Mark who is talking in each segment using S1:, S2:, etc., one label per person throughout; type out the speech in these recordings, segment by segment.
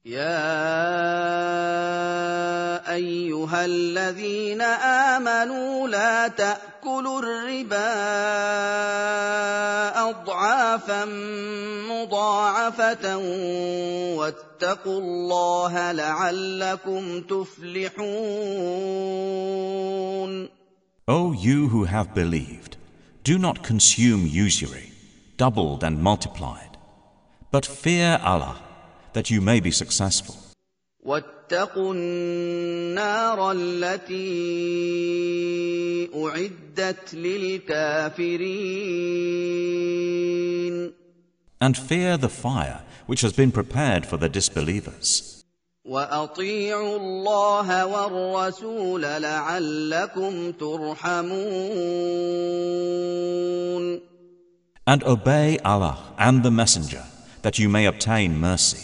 S1: يا أيها الذين آمنوا لا تأكلوا الربا أضعافا مضاعفة واتقوا الله لعلكم تفلحون.
S2: O you who have believed, do not consume usury, doubled and multiplied, but fear Allah, that you may be successful.
S1: واتقوا النار التي أعدت للكافرين.
S2: And fear the fire which has been prepared for the disbelievers.
S1: وأطيعوا الله والرسول لعلكم ترحمون.
S2: And obey Allah and the Messenger, that you may obtain mercy.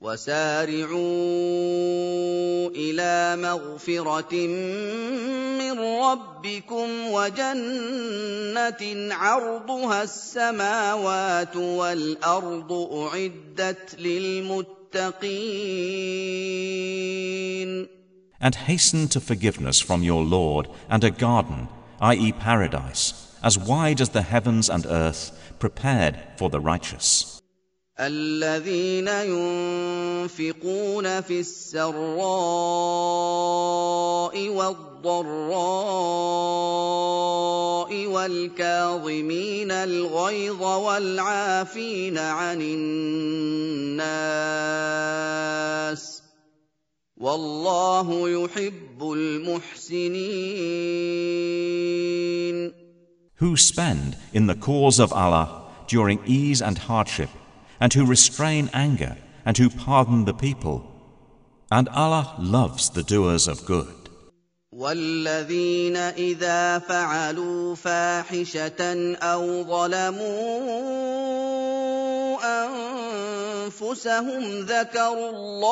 S1: وسارعوا إلى مغفرة من ربكم وجنة عرضها السماوات والأرض أعدت للمتقين.
S2: And hasten to forgiveness from your Lord and a garden, i.e. paradise, as wide as the heavens and earth, prepared for the righteous.
S1: الذين ينفقون في السراء والضراء والكاظمين الغيظ والعافين عن الناس والله يحب المحسنين.
S2: Who spend in the cause of Allah during ease and hardship, and who restrain anger, and who pardon the people. And Allah loves the doers of good.
S1: وَالَّذِينَ إِذَا فَعَلُوا فَاحِشَةً أَوْ ظَلَمُوا أَنفُسَهُمْ ذَكَرُوا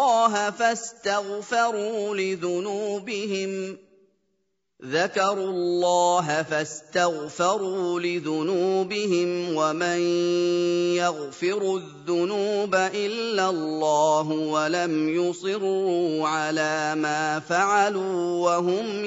S1: الله فاستغفروا لذنوبهم ومن يغفر الذنوب إلا الله ولم يصروا على ما فعلوا وهم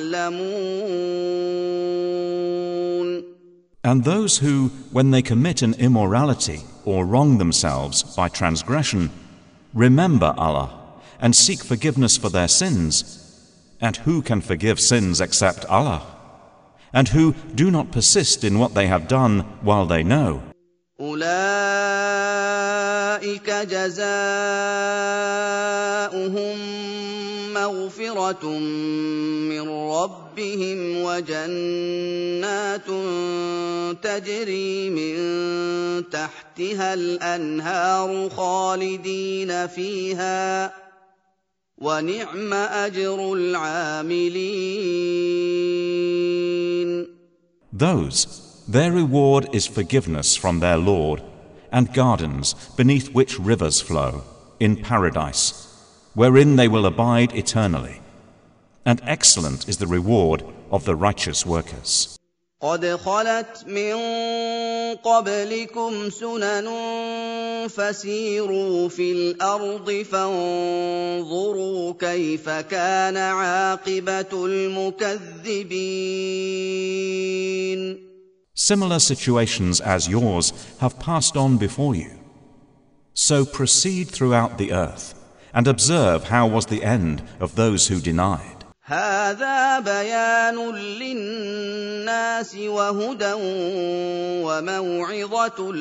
S1: يعلمون.
S2: And those who, when they commit an immorality or wrong themselves by transgression, remember Allah and seek forgiveness for their sins. And who can forgive sins except Allah? And who do not persist in what they have done while they know.
S1: أولئك جزاؤهم مغفرة من ربهم وجنات تجري من تحتها الأنهار خالدين فيها وَنِعْمَ أَجْرُ الْعَامِلِينَ.
S2: Those, their reward is forgiveness from their Lord, and gardens beneath which rivers flow, in paradise, wherein they will abide eternally. And excellent is the reward of the righteous workers.
S1: قد خلت من قبلكم سنن فسيروا في الأرض فانظروا كيف كان عاقبة المكذبين.
S2: Similar situations as yours have passed on before you. So proceed throughout the earth and observe how was the end of those who denied.
S1: هذا بيان للناس وهدى وموعظة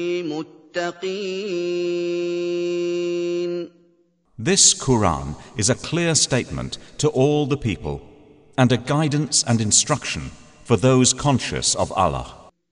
S1: للمتقين.
S2: This Quran is a clear statement to all the people and a guidance and instruction for those conscious of Allah.